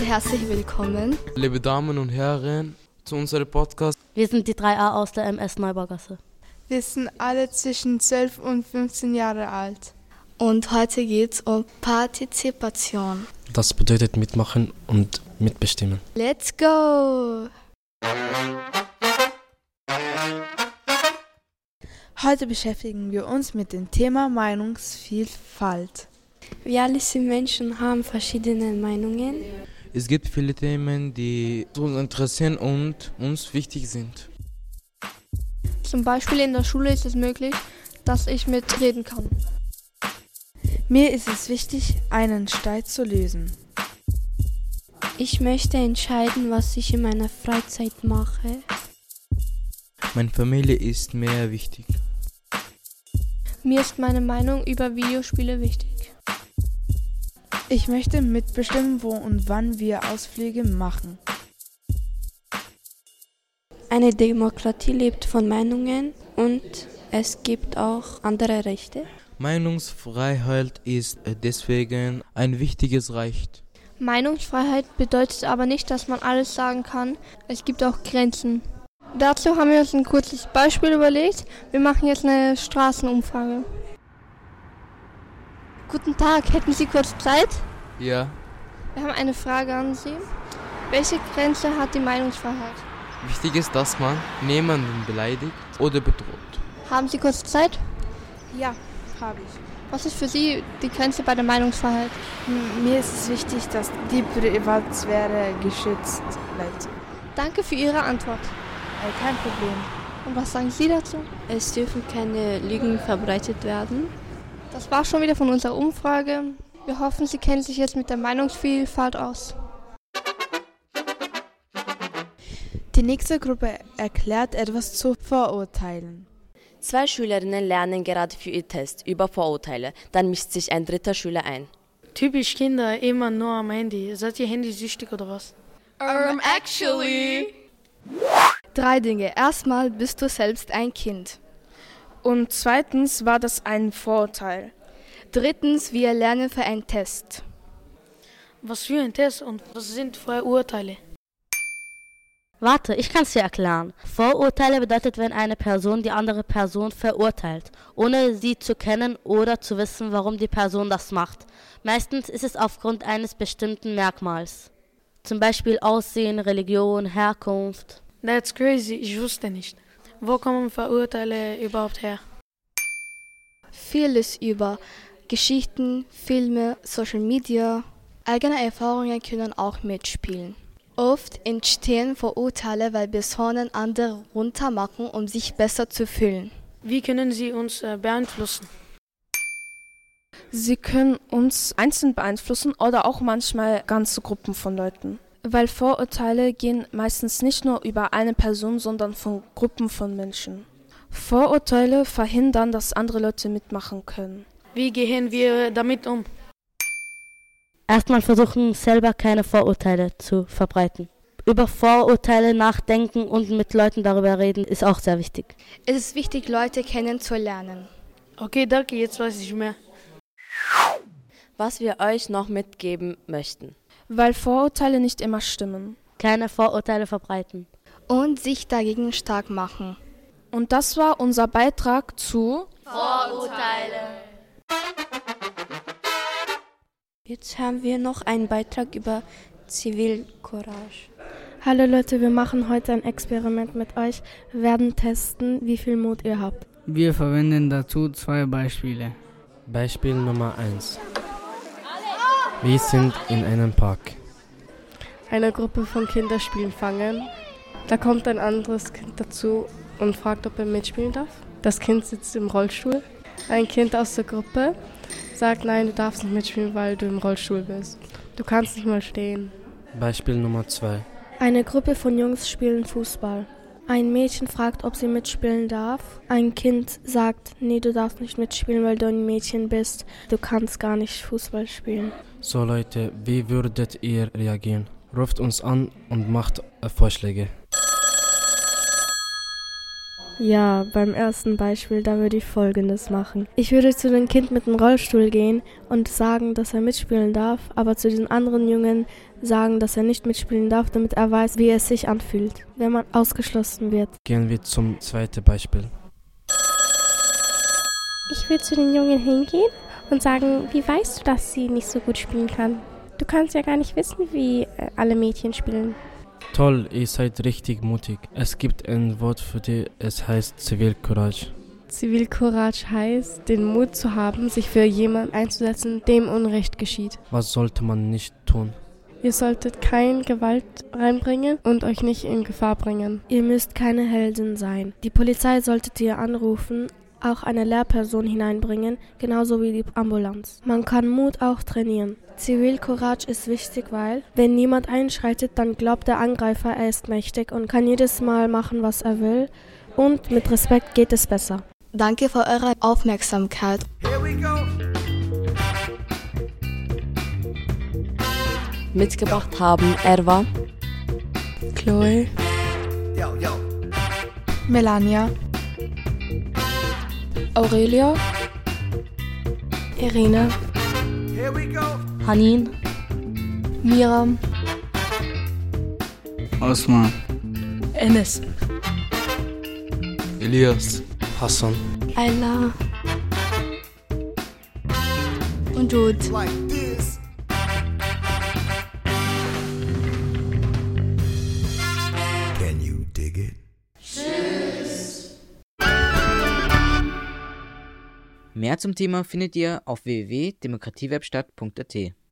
herzlich willkommen. Liebe Damen und Herren, zu unserem Podcast. Wir sind die 3a aus der MS Neubaugasse. Wir sind alle zwischen 12 und 15 Jahre alt. Und heute geht es um Partizipation. Das bedeutet mitmachen und mitbestimmen. Let's go! Heute beschäftigen wir uns mit dem Thema Meinungsvielfalt. Wir alle sind Menschen, haben verschiedene Meinungen. Es gibt viele Themen, die uns interessieren und uns wichtig sind. Zum Beispiel in der Schule ist es möglich, dass ich mitreden kann. Mir ist es wichtig, einen Streit zu lösen. Ich möchte entscheiden, was ich in meiner Freizeit mache. Meine Familie ist mir wichtig. Mir ist meine Meinung über Videospiele wichtig. Ich möchte mitbestimmen, wo und wann wir Ausflüge machen. Eine Demokratie lebt von Meinungen und es gibt auch andere Rechte. Meinungsfreiheit ist deswegen ein wichtiges Recht. Meinungsfreiheit bedeutet aber nicht, dass man alles sagen kann. Es gibt auch Grenzen. Dazu haben wir uns ein kurzes Beispiel überlegt. Wir machen jetzt eine Straßenumfrage. Guten Tag, hätten Sie kurz Zeit? Ja. Wir haben eine Frage an Sie. Welche Grenze hat die Meinungsfreiheit? Wichtig ist, dass man niemanden beleidigt oder bedroht. Haben Sie kurz Zeit? Ja, habe ich. Was ist für Sie die Grenze bei der Meinungsfreiheit? Mir ist es wichtig, dass die Privatsphäre geschützt bleibt. Danke für Ihre Antwort. Kein Problem. Und was sagen Sie dazu? Es dürfen keine Lügen verbreitet werden. Das war schon wieder von unserer Umfrage. Wir hoffen, Sie kennen sich jetzt mit der Meinungsvielfalt aus. Die nächste Gruppe erklärt etwas zu Vorurteilen. 2 Schülerinnen lernen gerade für ihr Test über Vorurteile. Dann mischt sich ein 3. Schüler ein. Typisch Kinder, immer nur am Handy. Seid ihr handysüchtig oder was? Actually. 3 Dinge. Erstmal bist du selbst ein Kind. Und zweitens war das ein Vorurteil. 3. Wir lernen für einen Test. Was für ein Test und was sind Vorurteile? Warte, ich kann es dir erklären. Vorurteile bedeutet, wenn eine Person die andere Person verurteilt, ohne sie zu kennen oder zu wissen, warum die Person das macht. Meistens ist es aufgrund eines bestimmten Merkmals. Zum Beispiel Aussehen, Religion, Herkunft. That's crazy, ich wusste nicht. Wo kommen Vorurteile überhaupt her? Vieles über Geschichten, Filme, Social Media. Eigene Erfahrungen können auch mitspielen. Oft entstehen Vorurteile, weil Personen andere runtermachen, um sich besser zu fühlen. Wie können sie uns beeinflussen? Sie können uns einzeln beeinflussen oder auch manchmal ganze Gruppen von Leuten. Weil Vorurteile gehen meistens nicht nur über eine Person, sondern von Gruppen von Menschen. Vorurteile verhindern, dass andere Leute mitmachen können. Wie gehen wir damit um? Erstmal versuchen, selber keine Vorurteile zu verbreiten. Über Vorurteile nachdenken und mit Leuten darüber reden, ist auch sehr wichtig. Es ist wichtig, Leute kennenzulernen. Okay, danke, jetzt weiß ich mehr. Was wir euch noch mitgeben möchten. Weil Vorurteile nicht immer stimmen. Keine Vorurteile verbreiten. Und sich dagegen stark machen. Und das war unser Beitrag zu Vorurteile. Jetzt haben wir noch einen Beitrag über Zivilcourage. Hallo Leute, wir machen heute ein Experiment mit euch. Wir werden testen, wie viel Mut ihr habt. Wir verwenden dazu 2 Beispiele. Beispiel Nummer 1. Wir sind in einem Park. Eine Gruppe von Kindern spielen Fangen. Da kommt ein anderes Kind dazu und fragt, ob er mitspielen darf. Das Kind sitzt im Rollstuhl. Ein Kind aus der Gruppe sagt, nein, du darfst nicht mitspielen, weil du im Rollstuhl bist. Du kannst nicht mal stehen. Beispiel Nummer 2. Eine Gruppe von Jungs spielen Fußball. Ein Mädchen fragt, ob sie mitspielen darf. Ein Kind sagt, nee, du darfst nicht mitspielen, weil du ein Mädchen bist. Du kannst gar nicht Fußball spielen. So Leute, wie würdet ihr reagieren? Ruft uns an und macht Vorschläge. Ja, beim ersten Beispiel, da würde ich Folgendes machen. Ich würde zu dem Kind mit dem Rollstuhl gehen und sagen, dass er mitspielen darf, aber zu den anderen Jungen sagen, dass er nicht mitspielen darf, damit er weiß, wie es sich anfühlt, wenn man ausgeschlossen wird. Gehen wir zum zweiten Beispiel. Ich würde zu den Jungen hingehen und sagen, wie weißt du, dass sie nicht so gut spielen kann? Du kannst ja gar nicht wissen, wie alle Mädchen spielen. Toll, ihr seid richtig mutig. Es gibt ein Wort für die, es heißt Zivilcourage. Zivilcourage heißt, den Mut zu haben, sich für jemanden einzusetzen, dem Unrecht geschieht. Was sollte man nicht tun? Ihr solltet keine Gewalt reinbringen und euch nicht in Gefahr bringen. Ihr müsst keine Helden sein. Die Polizei solltet ihr anrufen, auch eine Lehrperson hineinbringen, genauso wie die Ambulanz. Man kann Mut auch trainieren. Zivilcourage ist wichtig, weil, wenn niemand einschreitet, dann glaubt der Angreifer, er ist mächtig und kann jedes Mal machen, was er will. Und mit Respekt geht es besser. Danke für eure Aufmerksamkeit. Mitgebracht haben Erwa, Chloe, Melania, Aurelia, Irina, Hanin, Miram, Osman, Enes, Elias, Hassan, Ayla und Jude. Mehr zum Thema findet ihr auf www.demokratiewebstadt.at.